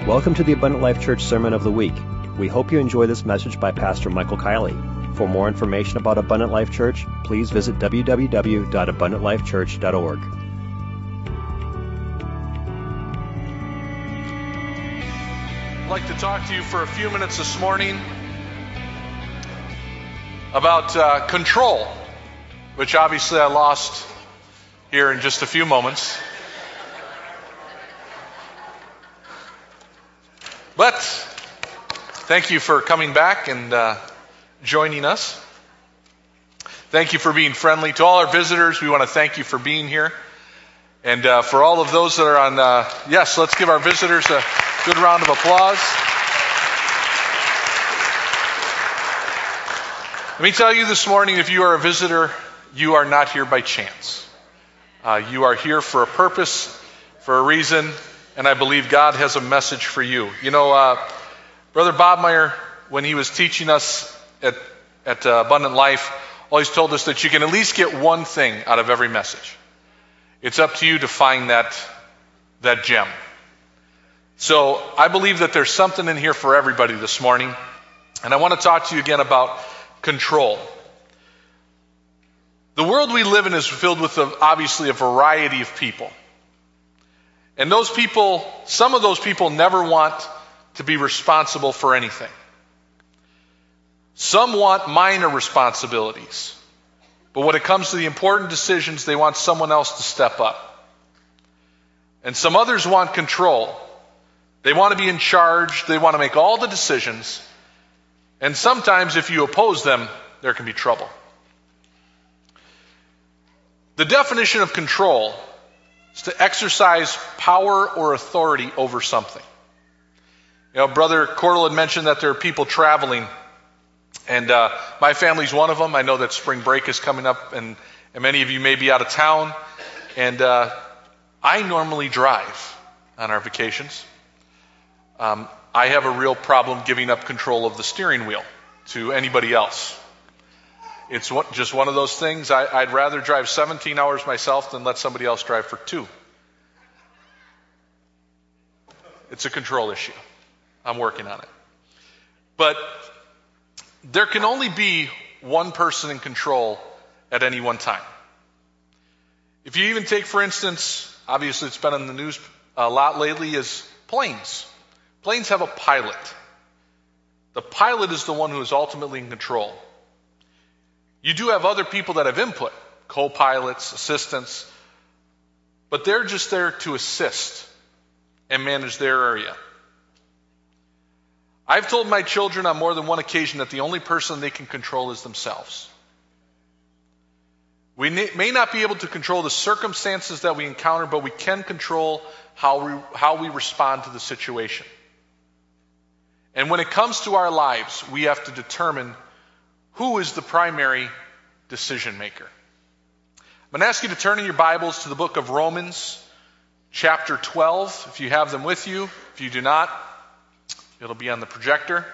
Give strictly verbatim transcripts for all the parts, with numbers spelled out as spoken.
Welcome to the Abundant Life Church Sermon of the Week. We hope you enjoy this message by Pastor Michael Kiley. For more information about Abundant Life Church, please visit w w w dot abundant life church dot org. I'd like to talk to you for a few minutes this morning about uh, control, which obviously I lost here in just a few moments. But thank you for coming back and uh, joining us. Thank you for being friendly. To all our visitors, we want to thank you for being here. And uh, for all of those that are on, uh, yes, let's give our visitors a good round of applause. Let me tell you this morning, if you are a visitor, you are not here by chance. Uh, you are here for a purpose, for a reason, and I believe God has a message for you. You know, uh, Brother Bob Meyer, when he was teaching us at, at uh, Abundant Life, always told us that you can at least get one thing out of every message. It's up to you to find that, that gem. So I believe that there's something in here for everybody this morning, and I want to talk to you again about control. The world we live in is filled with, a, obviously, a variety of people. And those people, some of those people never want to be responsible for anything. Some want minor responsibilities. But when it comes to the important decisions, they want someone else to step up. And some others want control. They want to be in charge. They want to make all the decisions. And sometimes if you oppose them, there can be trouble. The definition of control is to exercise power or authority over something. You know, Brother Cordell had mentioned that there are people traveling, and uh, my family's one of them. I know that spring break is coming up, and, and many of you may be out of town. And uh, I normally drive on our vacations. Um, I have a real problem giving up control of the steering wheel to anybody else. It's just one of those things. I, I'd rather drive seventeen hours myself than let somebody else drive for two. It's a control issue. I'm working on it. But there can only be one person in control at any one time. If you even take, for instance, obviously it's been in the news a lot lately, is planes. Planes have a pilot. The pilot is the one who is ultimately in control. You do have other people that have input, co-pilots, assistants, but they're just there to assist and manage their area. I've told my children on more than one occasion that the only person they can control is themselves. We may not be able to control the circumstances that we encounter, but we can control how we, how we respond to the situation. And when it comes to our lives, we have to determine who is the primary decision maker. I'm going to ask you to turn in your Bibles to the book of Romans, chapter twelve, if you have them with you. If you do not, it'll be on the projector.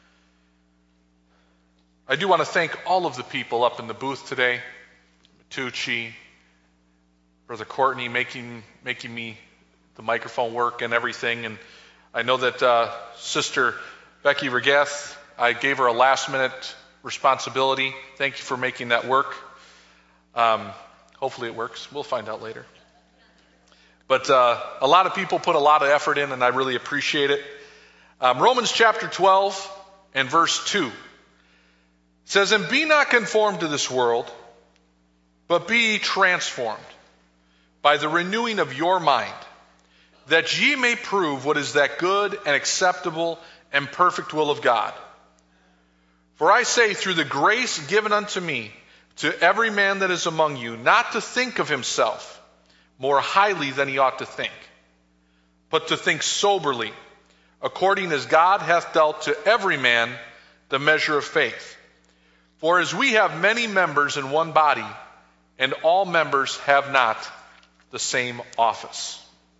I do want to thank all of the people up in the booth today. Matucci, Brother Courtney, making making me the microphone work and everything. And I know that uh, Sister Becky Regath, I gave her a last minute responsibility. Thank you for making that work. Um, hopefully it works. We'll find out later. But uh, a lot of people put a lot of effort in, and I really appreciate it. Um, Romans chapter twelve and verse two says, "And be not conformed to this world, but be transformed by the renewing of your mind, that ye may prove what is that good and acceptable and perfect will of God. For I say, through the grace given unto me, to every man that is among you, not to think of himself more highly than he ought to think, but to think soberly, according as God hath dealt to every man the measure of faith. For as we have many members in one body, and all members have not the same office."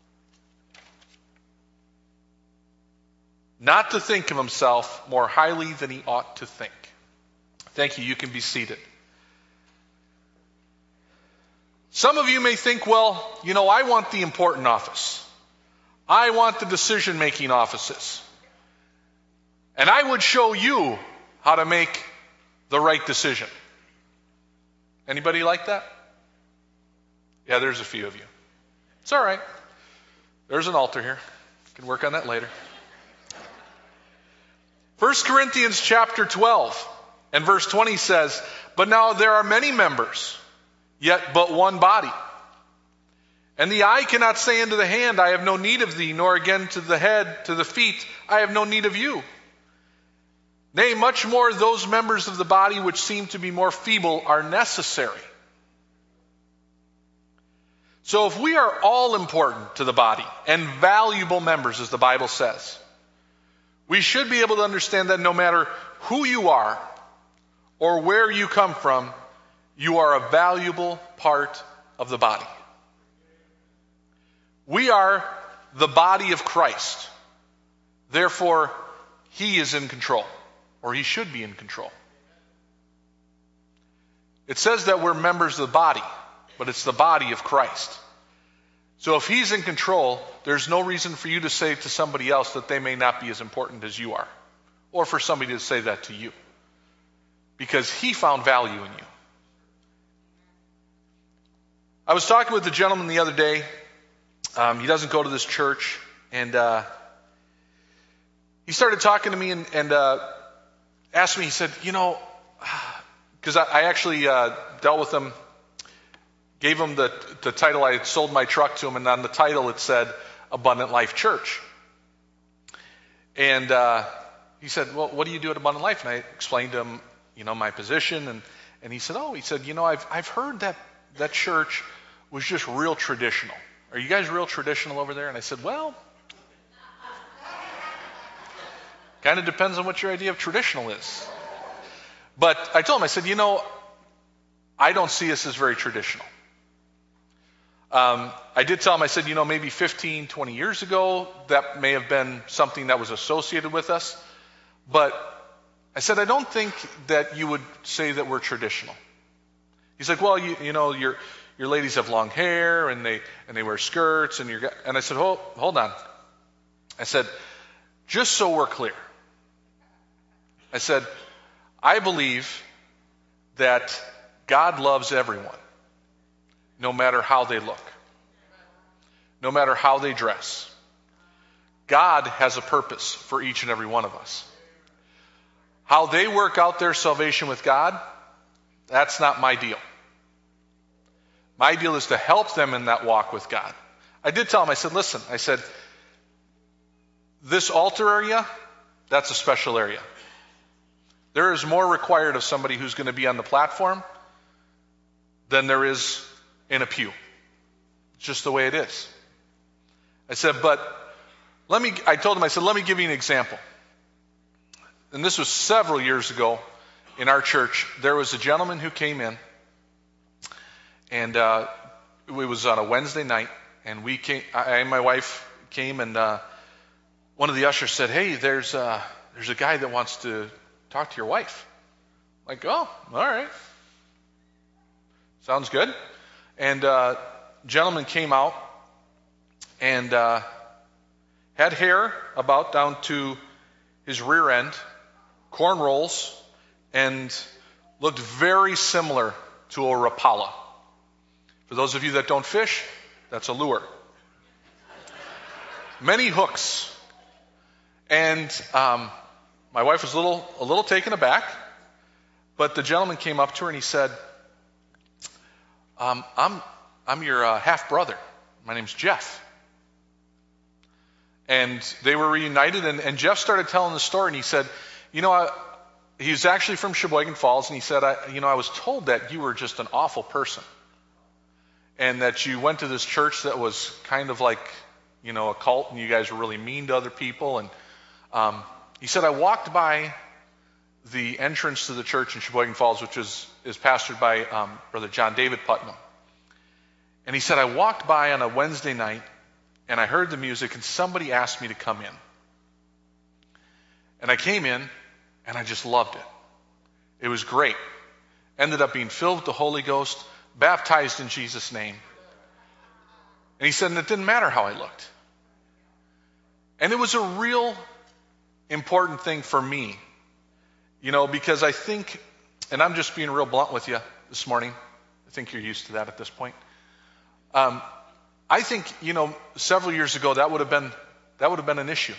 Not to think of himself more highly than he ought to think. Thank you. You can be seated. Some of you may think, well, you know, I want the important office. I want the decision-making offices. And I would show you how to make the right decision. Anybody like that? Yeah, there's a few of you. It's all right. There's an altar here. You can work on that later. First Corinthians chapter twelve and verse twenty says, "But now there are many members, yet but one body. And the eye cannot say unto the hand, I have no need of thee, nor again to the head, to the feet, I have no need of you. Nay, much more those members of the body which seem to be more feeble are necessary." So if we are all important to the body and valuable members, as the Bible says, we should be able to understand that no matter who you are or where you come from, you are a valuable part of the body. We are the body of Christ. Therefore, he is in control, or he should be in control. It says that we're members of the body, but it's the body of Christ. So if he's in control, there's no reason for you to say to somebody else that they may not be as important as you are, or for somebody to say that to you, because he found value in you. I was talking with a gentleman the other day. Um, he doesn't go to this church, and uh, he started talking to me and, and uh, asked me, he said, you know, because I, I actually uh, dealt with him, gave him the, the title, I had sold my truck to him, and on the title it said Abundant Life Church. And uh, he said, well, what do you do at Abundant Life? And I explained to him, you know, my position, and, and he said, oh, he said, you know, I've, I've heard that that church was just real traditional. Are you guys real traditional over there? And I said, well, kind of depends on what your idea of traditional is. But I told him, I said, you know, I don't see us as very traditional. Um, I did tell him, I said, you know, maybe fifteen, twenty years ago, that may have been something that was associated with us. But I said, I don't think that you would say that we're traditional. He's like, well, you, you know, your your ladies have long hair and they and they wear skirts and you're and I said, hold hold on. I said, just so we're clear. I said, I believe that God loves everyone, no matter how they look, no matter how they dress. God has a purpose for each and every one of us. How they work out their salvation with God, that's not my deal. My deal is to help them in that walk with God. I did tell him, I said, listen, I said, this altar area, that's a special area. There is more required of somebody who's going to be on the platform than there is in a pew. It's just the way it is. I said, but let me, I told him, I said, let me give you an example. And this was several years ago in our church. There was a gentleman who came in, and uh, it was on a Wednesday night, and we came, I and my wife came, and uh, one of the ushers said, hey, there's uh, there's a guy that wants to talk to your wife. I'm like, oh, all right. Sounds good. And uh, gentleman came out and uh, had hair about down to his rear end, cornrows, and looked very similar to a Rapala. For those of you that don't fish, that's a lure. Many hooks. And um, my wife was a little, a little taken aback, but the gentleman came up to her and he said, um, I'm, I'm your uh, half-brother. My name's Jeff. And they were reunited, and, and Jeff started telling the story, and he said, you know, I, he's actually from Sheboygan Falls, and he said, I, you know, I was told that you were just an awful person, and that you went to this church that was kind of like, you know, a cult, and you guys were really mean to other people. And um, he said, I walked by the entrance to the church in Sheboygan Falls, which is, is pastored by um, Brother John David Putnam. And he said, I walked by on a Wednesday night, and I heard the music, and somebody asked me to come in. And I came in, and I just loved it. It was great. Ended up being filled with the Holy Ghost, baptized in Jesus' name. And he said, and it didn't matter how I looked. And it was a real important thing for me, you know, because I think, and I'm just being real blunt with you this morning. I think you're used to that at this point. Um, I think, you know, several years ago that would have been that would have been an issue,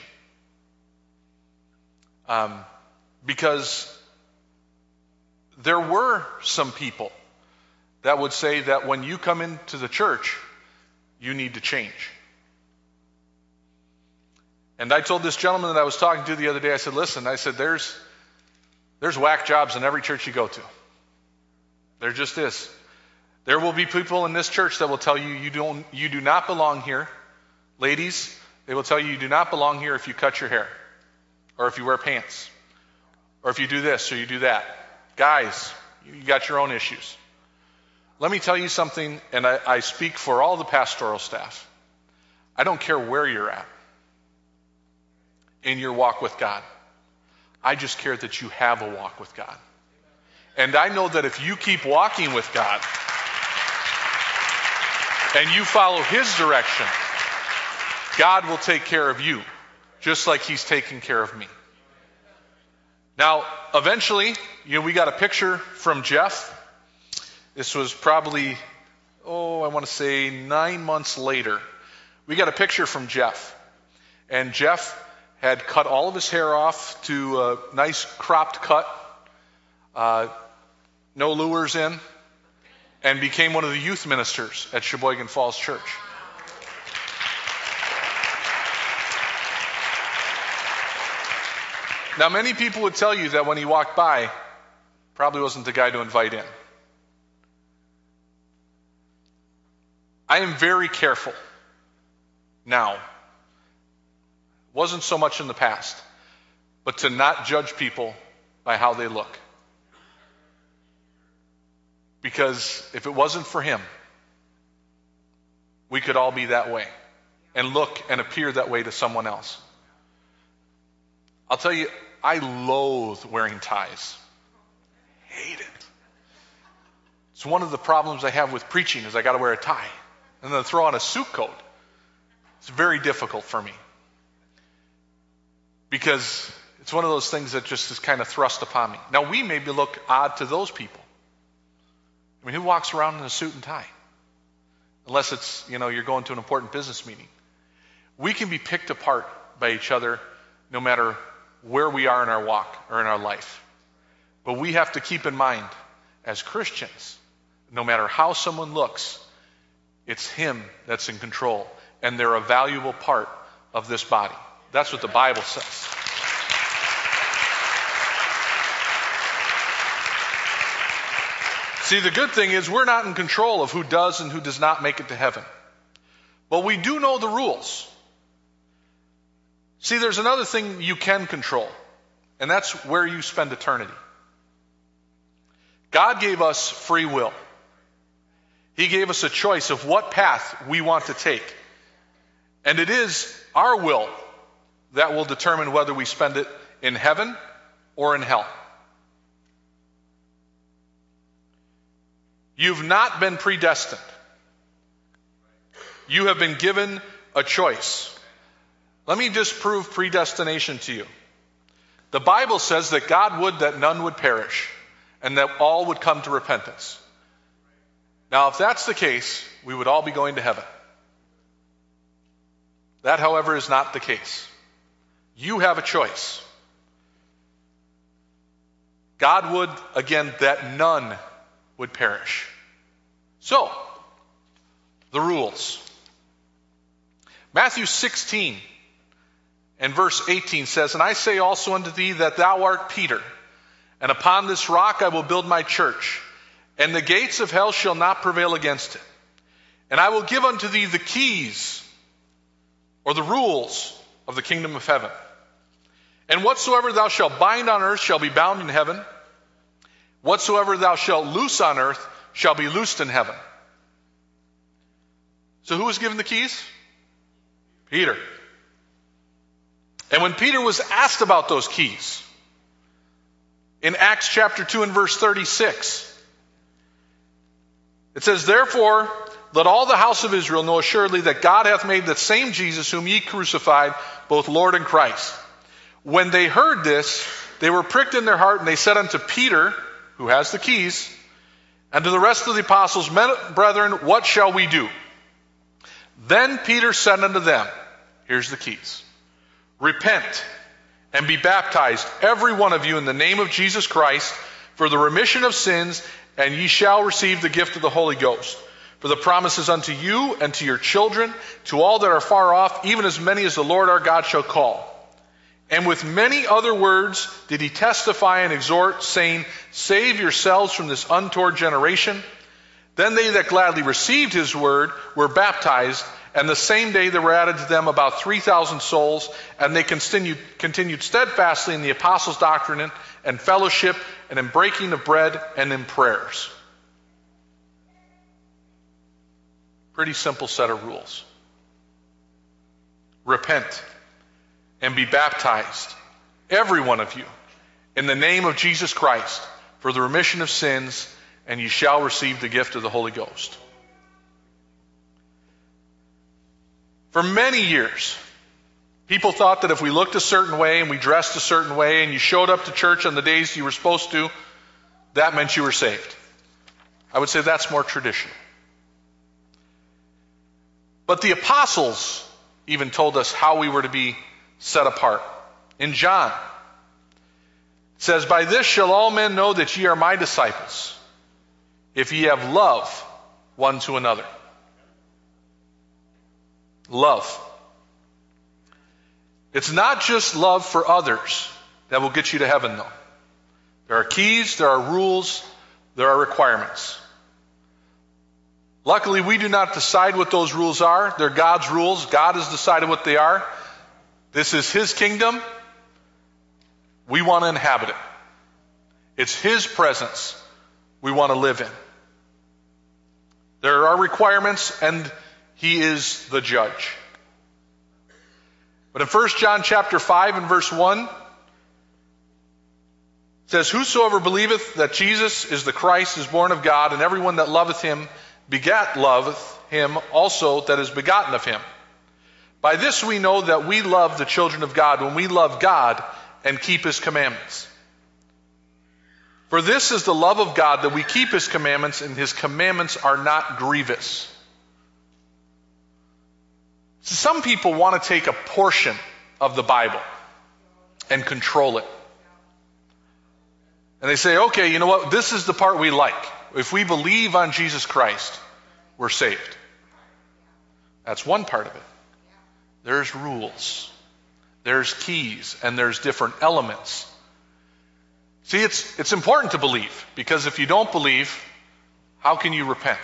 um, because there were some people that would say that when you come into the church, you need to change. And I told this gentleman that I was talking to the other day, I said, listen, I said, there's there's whack jobs in every church you go to. There just is. There will be people in this church that will tell you you don't you do not belong here. Ladies, they will tell you you do not belong here if you cut your hair, or if you wear pants, or if you do this or you do that. Guys, you got your own issues. Let me tell you something, and I, I speak for all the pastoral staff. I don't care where you're at in your walk with God. I just care that you have a walk with God. And I know that if you keep walking with God and you follow His direction, God will take care of you, just like He's taking care of me. Now, eventually, you know, we got a picture from Jeff. This was probably, oh, I want to say nine months later. We got a picture from Jeff. And Jeff had cut all of his hair off to a nice cropped cut, uh, no lures in, and became one of the youth ministers at Sheboygan Falls Church. Now, many people would tell you that when he walked by, probably wasn't the guy to invite in. I am very careful now. Wasn't so much in the past, but to not judge people by how they look. Because if it wasn't for him, we could all be that way and look and appear that way to someone else. I'll tell you, I loathe wearing ties. Hate it. It's one of the problems I have with preaching is I got to wear a tie and then throw on a suit coat. It's very difficult for me because it's one of those things that just is kind of thrust upon me. Now, we maybe look odd to those people. I mean, who walks around in a suit and tie? Unless it's, you know, you're going to an important business meeting. We can be picked apart by each other no matter where we are in our walk or in our life. But we have to keep in mind, as Christians, no matter how someone looks, it's Him that's in control, and they're a valuable part of this body. That's what the Bible says. See, the good thing is we're not in control of who does and who does not make it to heaven. But we do know the rules. See, there's another thing you can control, and that's where you spend eternity. God gave us free will. He gave us a choice of what path we want to take. And it is our will that will determine whether we spend it in heaven or in hell. You've not been predestined. You have been given a choice. Let me disprove predestination to you. The Bible says that God would that none would perish and that all would come to repentance. Now, if that's the case, we would all be going to heaven. That, however, is not the case. You have a choice. God would, again, that none would perish. So, the rules. Matthew sixteen and verse eighteen says, "And I say also unto thee that thou art Peter, and upon this rock I will build my church, and the gates of hell shall not prevail against it. And I will give unto thee the keys," or the rules, "of the kingdom of heaven. And whatsoever thou shalt bind on earth shall be bound in heaven. Whatsoever thou shalt loose on earth shall be loosed in heaven." So who was given the keys? Peter. And when Peter was asked about those keys, in Acts chapter two and verse thirty-six, it says, "Therefore let all the house of Israel know assuredly that God hath made that same Jesus whom ye crucified, both Lord and Christ. When they heard this, they were pricked in their heart, and they said unto Peter, who has the keys, and to the rest of the apostles, Men, brethren, what shall we do? Then Peter said unto them, here's the keys, repent and be baptized, every one of you, in the name of Jesus Christ, for the remission of sins, and ye shall receive the gift of the Holy Ghost. For the promises unto you and to your children, to all that are far off, even as many as the Lord our God shall call. And with many other words did he testify and exhort, saying, save yourselves from this untoward generation. Then they that gladly received his word were baptized, and the same day there were added to them about three thousand souls, and they continued, continued steadfastly in the apostles' doctrine and fellowship, and in breaking of bread, and in prayers. Pretty simple set of rules. Repent and be baptized, every one of you, in the name of Jesus Christ, for the remission of sins, and ye shall receive the gift of the Holy Ghost. For many years, people thought that if we looked a certain way and we dressed a certain way and you showed up to church on the days you were supposed to, that meant you were saved. I would say that's more traditional. But the apostles even told us how we were to be set apart. In John, it says, by this shall all men know that ye are my disciples, if ye have love one to another. Love. It's not just love for others that will get you to heaven, though. There are keys, there are rules, there are requirements. Luckily, we do not decide what those rules are. They're God's rules. God has decided what they are. This is his kingdom. We want to inhabit it. It's his presence we want to live in. There are requirements, and he is the judge. But in First John chapter five and verse one, it says, whosoever believeth that Jesus is the Christ is born of God, and everyone that loveth him begat loveth him also that is begotten of him. By this we know that we love the children of God, when we love God and keep his commandments. For this is the love of God, that we keep his commandments, and his commandments are not grievous. Some people want to take a portion of the Bible and control it. And they say, okay, you know what? This is the part we like. If we believe on Jesus Christ, we're saved. That's one part of it. There's rules. There's keys, and there's different elements. See, it's, it's important to believe, because if you don't believe, how can you repent?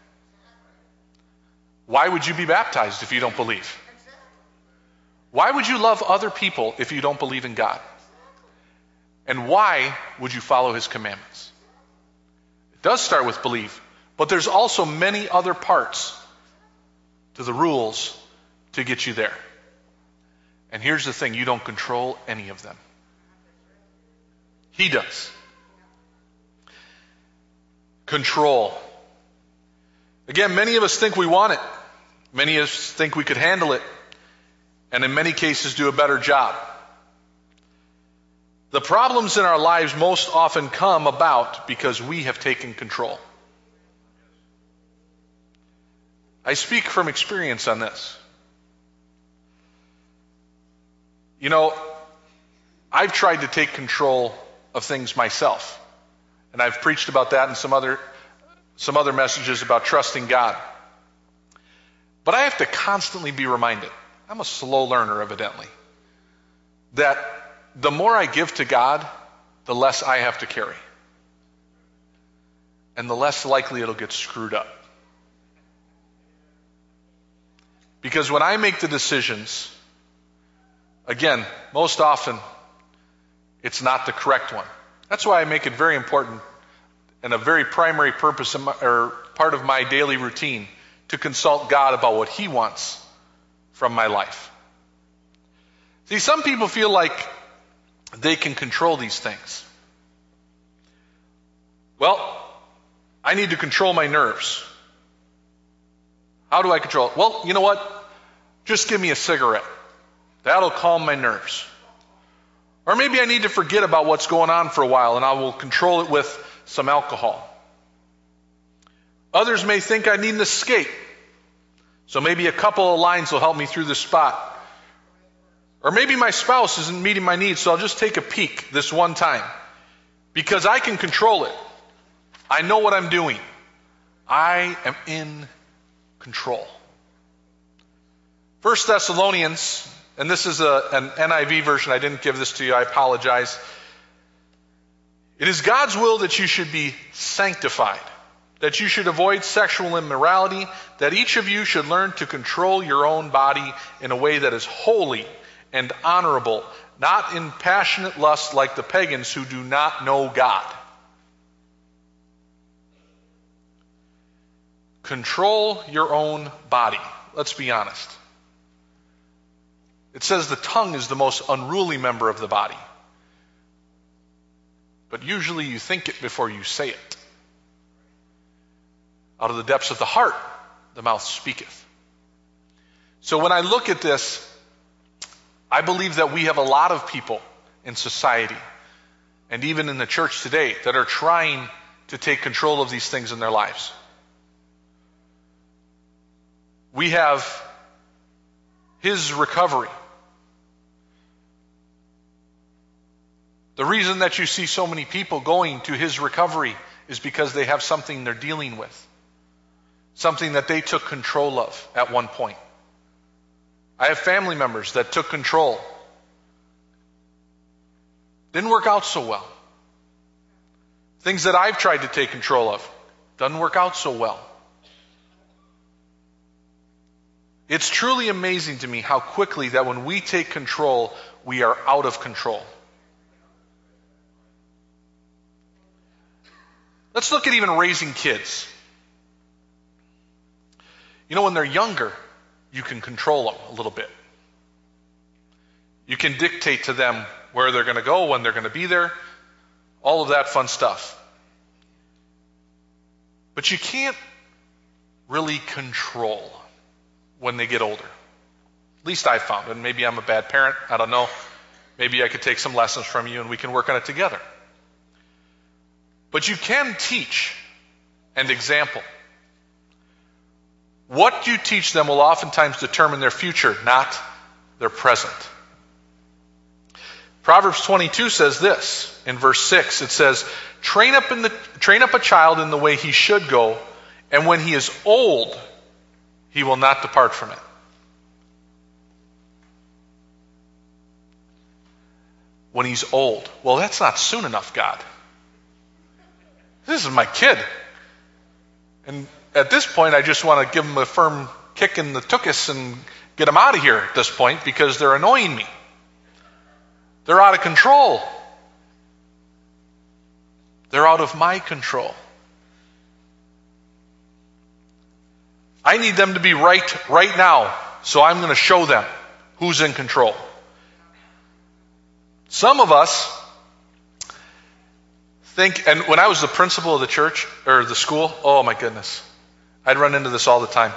Why would you be baptized if you don't believe? Why would you love other people if you don't believe in God? And why would you follow his commandments? It does start with belief, but there's also many other parts to the rules to get you there. And here's the thing, you don't control any of them. He does. Control. Again, many of us think we want it. Many of us think we could handle it. And in many cases do a better job. The problems in our lives most often come about because we have taken control. I speak from experience on this. You know, I've tried to take control of things myself. And I've preached about that in some other some other messages about trusting God. But I have to constantly be reminded, I'm a slow learner evidently, that the more I give to God, the less I have to carry. And the less likely it'll get screwed up. Because when I make the decisions, again, most often, it's not the correct one. That's why I make it very important and a very primary purpose in my, or part of my daily routine to consult God about what he wants from my life. See, some people feel like they can control these things. Well, I need to control my nerves. How do I control it? Well, you know what? Just give me a cigarette. That'll calm my nerves. Or maybe I need to forget about what's going on for a while and I will control it with some alcohol. Others may think I need an escape. So maybe a couple of lines will help me through this spot. Or maybe my spouse isn't meeting my needs, so I'll just take a peek this one time. Because I can control it. I know what I'm doing. I am in control. First Thessalonians, and this is a, an N I V version. I didn't give this to you. I apologize. It is God's will that you should be sanctified, that you should avoid sexual immorality, that each of you should learn to control your own body in a way that is holy and honorable, not in passionate lust like the pagans who do not know God. Control your own body. Let's be honest. It says the tongue is the most unruly member of the body. But usually you think it before you say it. Out of the depths of the heart, the mouth speaketh. So when I look at this, I believe that we have a lot of people in society, and even in the church today, that are trying to take control of these things in their lives. We have his recovery. The reason that you see so many people going to his recovery is because they have something they're dealing with. Something that they took control of at one point. I have family members that took control. Didn't work out so well. Things that I've tried to take control of. Doesn't work out so well. It's truly amazing to me how quickly that when we take control, we are out of control. Let's look at even raising kids. You know, when they're younger, you can control them a little bit. You can dictate to them where they're going to go, when they're going to be there, all of that fun stuff. But you can't really control when they get older. At least I've found. And maybe I'm a bad parent. I don't know. Maybe I could take some lessons from you and we can work on it together. But you can teach and example. What you teach them will oftentimes determine their future, not their present. Proverbs twenty-two says this in verse six. It says, train up, in the, train up a child in the way he should go, and when he is old, he will not depart from it. When he's old. Well, that's not soon enough, God. This is my kid. And at this point, I just want to give them a firm kick in the tuchus and get them out of here at this point because they're annoying me. They're out of control. They're out of my control. I need them to be right right now, so I'm going to show them who's in control. Some of us think, and when I was the principal of the church, or the school, oh my goodness, I'd run into this all the time.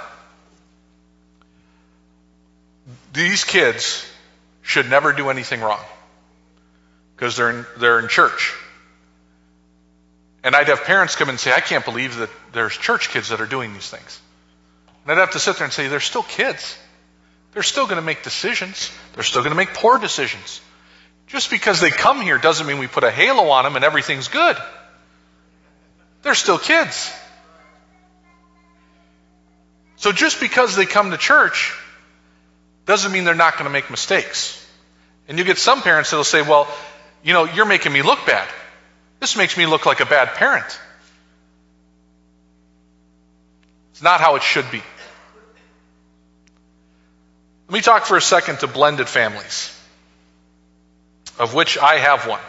These kids should never do anything wrong because they're in, they're in church. And I'd have parents come and say, I can't believe that there's church kids that are doing these things. And I'd have to sit there and say, they're still kids. They're still going to make decisions. They're still going to make poor decisions. Just because they come here doesn't mean we put a halo on them and everything's good. They're still kids. So just because they come to church doesn't mean they're not going to make mistakes. And you get some parents that will say, well, you know, you're making me look bad. This makes me look like a bad parent. It's not how it should be. Let me talk for a second to blended families, of which I have one.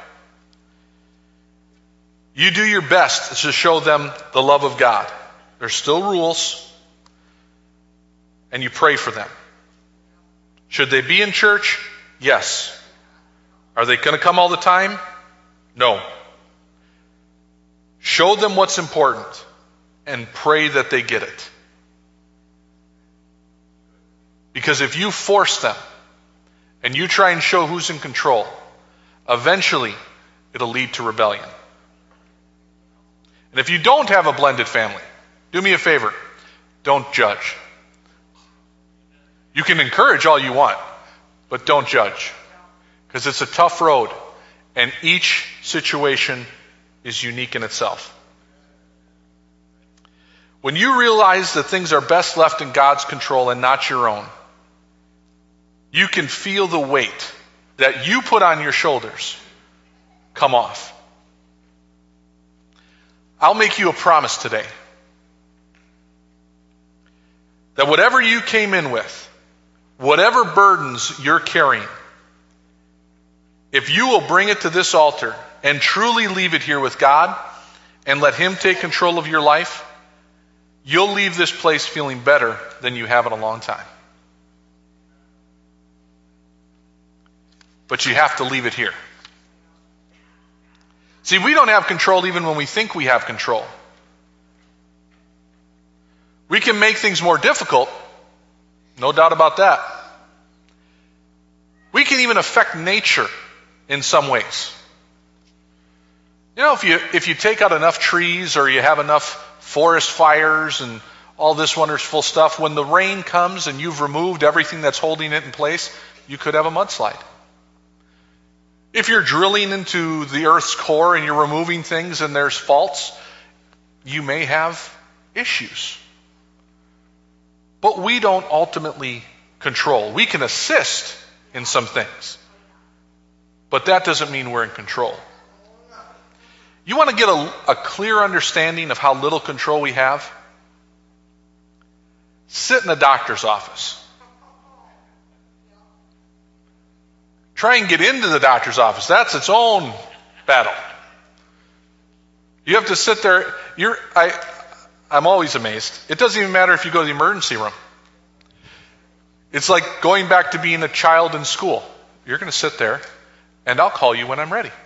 You do your best to show them the love of God. There's still rules, and you pray for them. Should they be in church? Yes. Are they going to come all the time? No. Show them what's important and pray that they get it. Because if you force them and you try and show who's in control, eventually it'll lead to rebellion. And if you don't have a blended family, do me a favor, don't judge. You can encourage all you want, but don't judge. Because it's a tough road, and each situation is unique in itself. When you realize that things are best left in God's control and not your own, you can feel the weight that you put on your shoulders come off. I'll make you a promise today that whatever you came in with, whatever burdens you're carrying, if you will bring it to this altar and truly leave it here with God and let Him take control of your life, you'll leave this place feeling better than you have in a long time. But you have to leave it here. See, we don't have control even when we think we have control. We can make things more difficult, no doubt about that. We can even affect nature in some ways. You know, if you if you take out enough trees or you have enough forest fires and all this wonderful stuff, when the rain comes and you've removed everything that's holding it in place, you could have a mudslide. If you're drilling into the earth's core and you're removing things and there's faults, you may have issues. But we don't ultimately control. We can assist in some things, but that doesn't mean we're in control. You want to get a, a clear understanding of how little control we have? Sit in a doctor's office. Try and get into the doctor's office. That's its own battle. You have to sit there. You're, I, I'm always amazed. It doesn't even matter if you go to the emergency room. It's like going back to being a child in school. You're going to sit there, and I'll call you when I'm ready.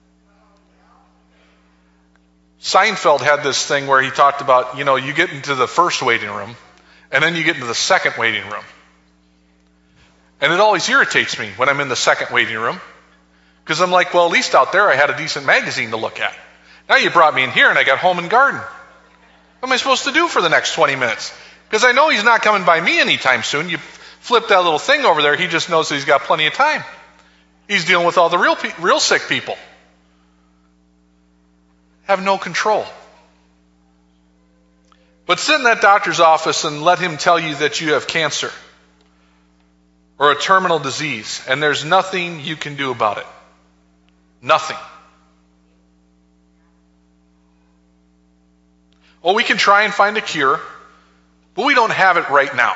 Seinfeld had this thing where he talked about, you know, you get into the first waiting room, and then you get into the second waiting room. And it always irritates me when I'm in the second waiting room, because I'm like, well, at least out there I had a decent magazine to look at. Now you brought me in here and I got Home and Garden. What am I supposed to do for the next twenty minutes? Because I know he's not coming by me anytime soon. You flip that little thing over there, he just knows that he's got plenty of time. He's dealing with all the real, pe- real sick people. Have no control. But sit in that doctor's office and let him tell you that you have cancer or a terminal disease, and there's nothing you can do about it. Nothing. Well, we can try and find a cure, but we don't have it right now.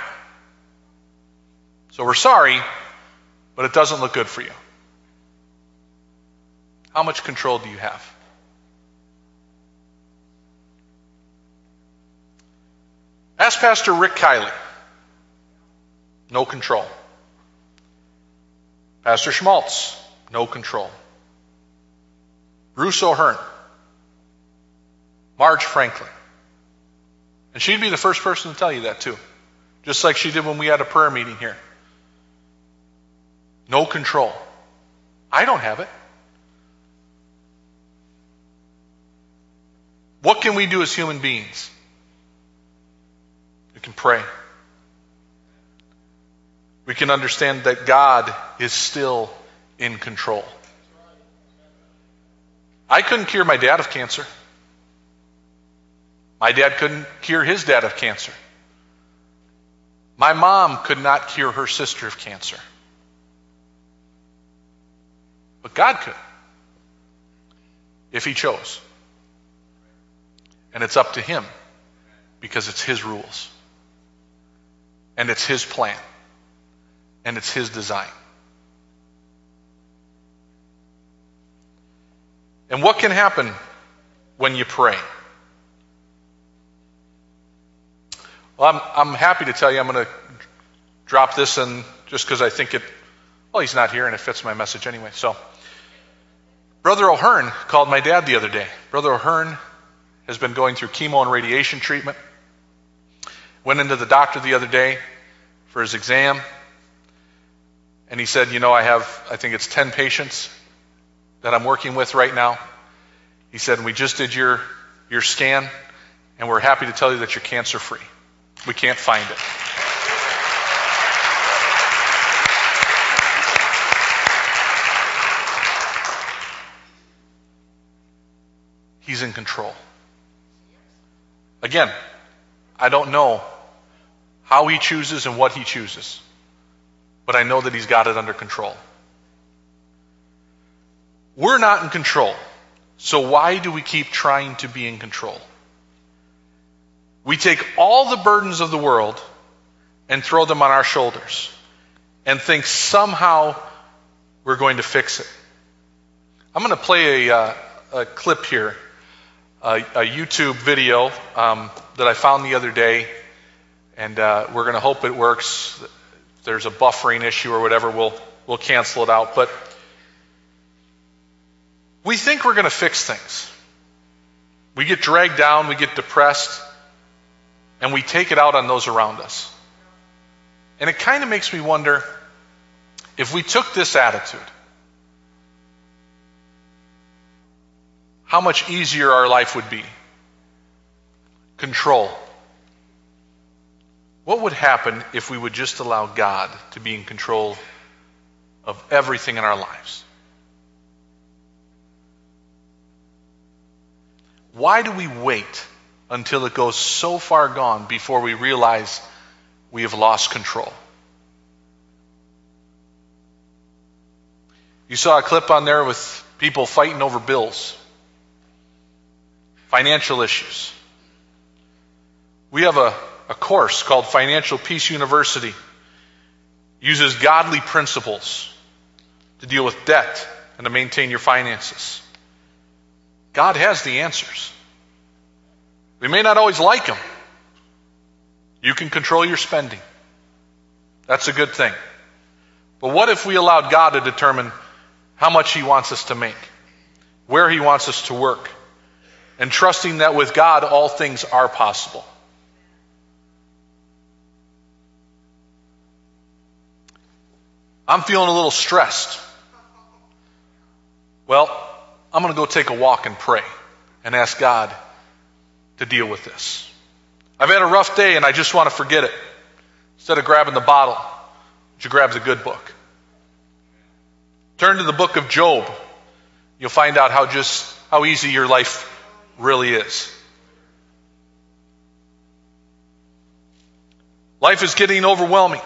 So we're sorry, but it doesn't look good for you. How much control do you have? Ask Pastor Rick Kiley. No control. Pastor Schmaltz. No control. Bruce O'Hearn. Marge Franklin. And she'd be the first person to tell you that too. Just like she did when we had a prayer meeting here. No control. I don't have it. What can we do as human beings? We can pray. We can understand that God is still in control. I couldn't cure my dad of cancer. My dad couldn't cure his dad of cancer. My mom could not cure her sister of cancer. But God could, if He chose. And it's up to Him, because it's His rules. And it's His plan. And it's His design. And what can happen when you pray? Well, I'm, I'm happy to tell you I'm going to drop this in just because I think it, well, he's not here and it fits my message anyway. So, Brother O'Hearn called my dad the other day. Brother O'Hearn has been going through chemo and radiation treatment. Went into the doctor the other day for his exam. And he said, you know, I have, I think it's ten patients that I'm working with right now. He said, we just did your, your scan, and we're happy to tell you that you're cancer-free. We can't find it. He's in control. Again, I don't know how he chooses and what he chooses, but I know that he's got it under control. We're not in control, so why do we keep trying to be in control? We take all the burdens of the world and throw them on our shoulders and think somehow we're going to fix it. I'm going to play a, uh, a clip here. A, a YouTube video um, that I found the other day, and uh, we're going to hope it works. If there's a buffering issue or whatever, we'll we'll cancel it out. But we think we're going to fix things. We get dragged down, we get depressed, and we take it out on those around us. And it kind of makes me wonder if we took this attitude, how much easier our life would be. Control. What would happen if we would just allow God to be in control of everything in our lives? Why do we wait until it goes so far gone before we realize we have lost control? You saw a clip on there with people fighting over bills. Financial issues. We have a, a course called Financial Peace University. Uses godly principles to deal with debt and to maintain your finances. God has the answers. We may not always like them. You can control your spending. That's a good thing. But what if we allowed God to determine how much He wants us to make, where He wants us to work, and trusting that with God, all things are possible. I'm feeling a little stressed. Well, I'm going to go take a walk and pray and ask God to deal with this. I've had a rough day and I just want to forget it. Instead of grabbing the bottle, you grab the good book. Turn to the book of Job. You'll find out how just how easy your life really is. Life is getting overwhelming.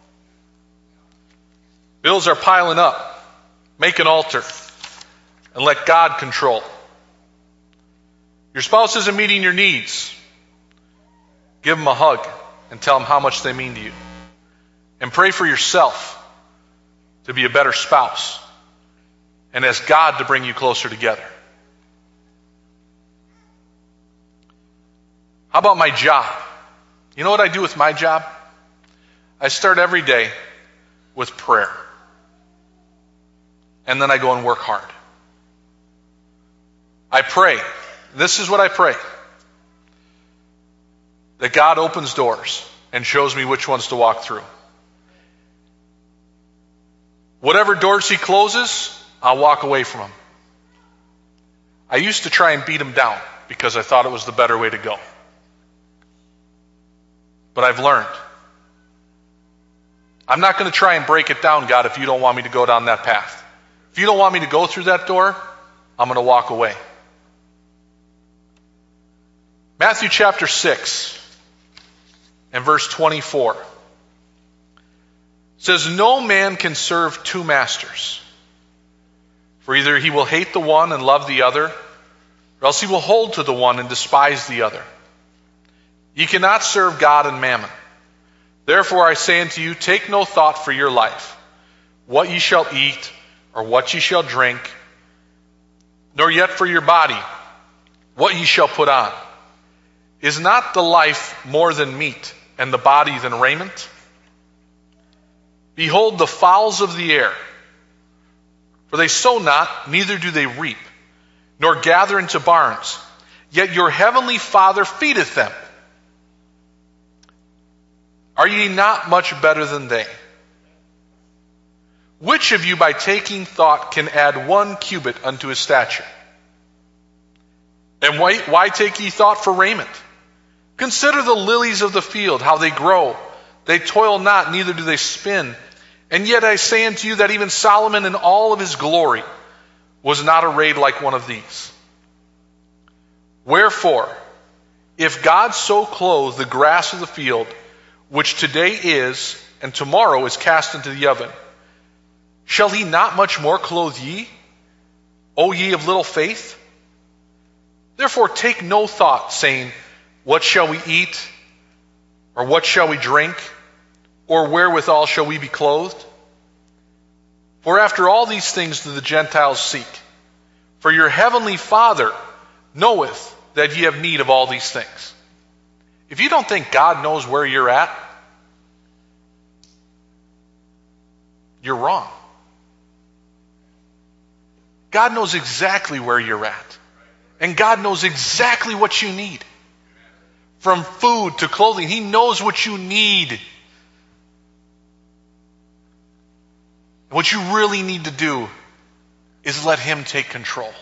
Bills are piling up. Make an altar and let God control. Your spouse isn't meeting your needs. Give them a hug and tell them how much they mean to you. And pray for yourself to be a better spouse and ask God to bring you closer together. How about my job? You know what I do with my job? I start every day with prayer. And then I go and work hard. I pray. This is what I pray. That God opens doors and shows me which ones to walk through. Whatever doors He closes, I'll walk away from them. I used to try and beat them down because I thought it was the better way to go. But I've learned. I'm not going to try and break it down, God, if you don't want me to go down that path. If you don't want me to go through that door, I'm going to walk away. Matthew chapter six and verse twenty-four says, no man can serve two masters. For either he will hate the one and love the other, or else he will hold to the one and despise the other. Ye cannot serve God and mammon. Therefore I say unto you, take no thought for your life, what ye shall eat, or what ye shall drink, nor yet for your body, what ye shall put on. Is not the life more than meat, and the body than raiment? Behold the fowls of the air, for they sow not, neither do they reap, nor gather into barns, yet your heavenly Father feedeth them. Are ye not much better than they? Which of you by taking thought can add one cubit unto his stature? And why, why take ye thought for raiment? Consider the lilies of the field, how they grow. They toil not, neither do they spin. And yet I say unto you that even Solomon in all of his glory was not arrayed like one of these. Wherefore, if God so clothe the grass of the field, which today is, and tomorrow is cast into the oven, shall he not much more clothe ye, O ye of little faith? Therefore take no thought, saying, what shall we eat? Or what shall we drink? Or wherewithal shall we be clothed? For after all these things do the Gentiles seek. For your heavenly Father knoweth that ye have need of all these things. If you don't think God knows where you're at, you're wrong. God knows exactly where you're at. And God knows exactly what you need. From food to clothing, He knows what you need. What you really need to do is let Him take control.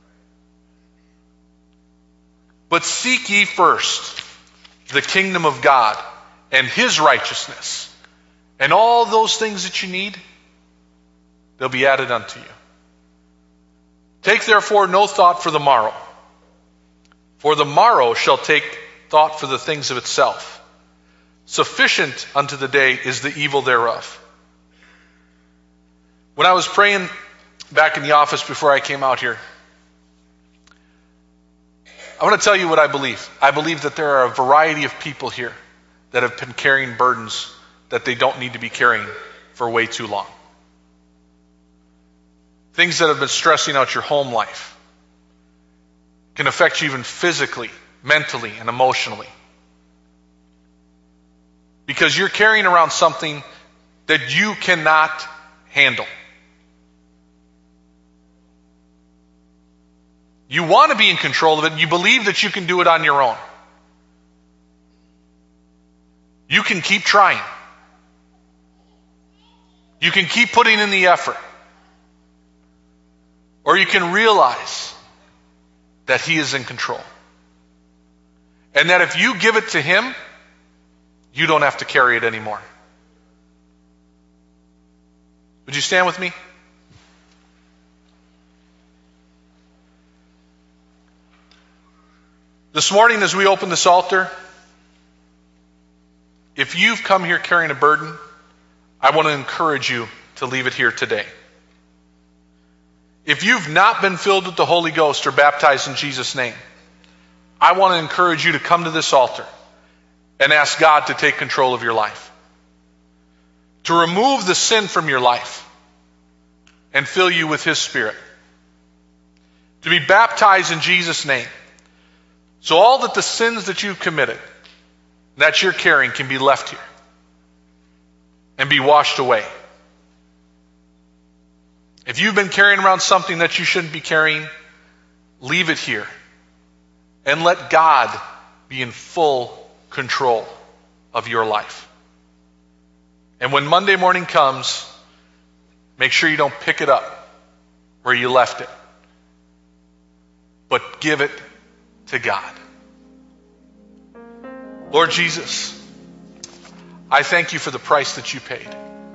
But seek ye first the kingdom of God and His righteousness, and all those things that you need, they'll be added unto you. Take therefore no thought for the morrow, for the morrow shall take thought for the things of itself. Sufficient unto the day is the evil thereof. When I was praying back in the office before I came out here, I want to tell you what I believe. I believe that there are a variety of people here that have been carrying burdens that they don't need to be carrying for way too long. Things that have been stressing out your home life can affect you even physically, mentally, and emotionally. Because you're carrying around something that you cannot handle. You want to be in control of it, and you believe that you can do it on your own. You can keep trying. You can keep putting in the effort. Or you can realize that He is in control. And that if you give it to Him, you don't have to carry it anymore. Would you stand with me? This morning as we open this altar, if you've come here carrying a burden, I want to encourage you to leave it here today. If you've not been filled with the Holy Ghost or baptized in Jesus' name, I want to encourage you to come to this altar and ask God to take control of your life. To remove the sin from your life and fill you with His Spirit. To be baptized in Jesus' name. So all that the sins that you've committed, that you're carrying, can be left here and be washed away. If you've been carrying around something that you shouldn't be carrying, leave it here and let God be in full control of your life. And when Monday morning comes, make sure you don't pick it up where you left it, but give it to God. Lord Jesus, I thank you for the price that you paid.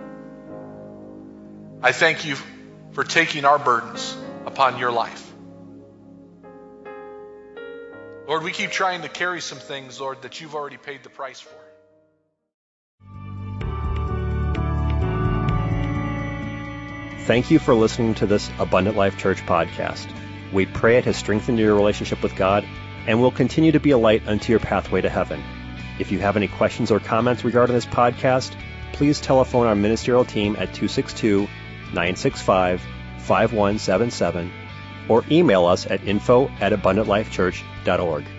I thank you for taking our burdens upon your life. Lord, we keep trying to carry some things, Lord, that you've already paid the price for. Thank you for listening to this Abundant Life Church podcast. We pray it has strengthened your relationship with God and will continue to be a light unto your pathway to heaven. If you have any questions or comments regarding this podcast, please telephone our ministerial team at two six two, nine six five, five one seven seven or email us at info at abundant life church dot org.